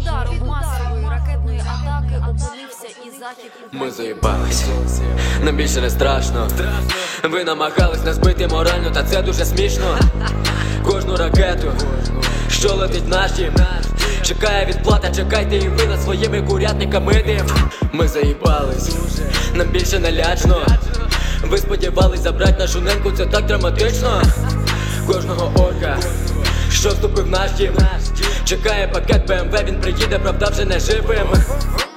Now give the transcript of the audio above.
удару масової ракетної атаки опинився і захід України. Ми заїбались, нам більше не страшно. Ви намагались нас бити морально, та це дуже смішно. Кожну ракету, що летить наші, чекає відплата, чекайте і ви над своїми курятниками дим. Ми заїбались, нам більше не лячно. Ви сподівались забрати нашу неньку, це так драматично. Кожного орка, що вступив в наш дім, чекає пакет БМВ, він приїде, правда вже не живим.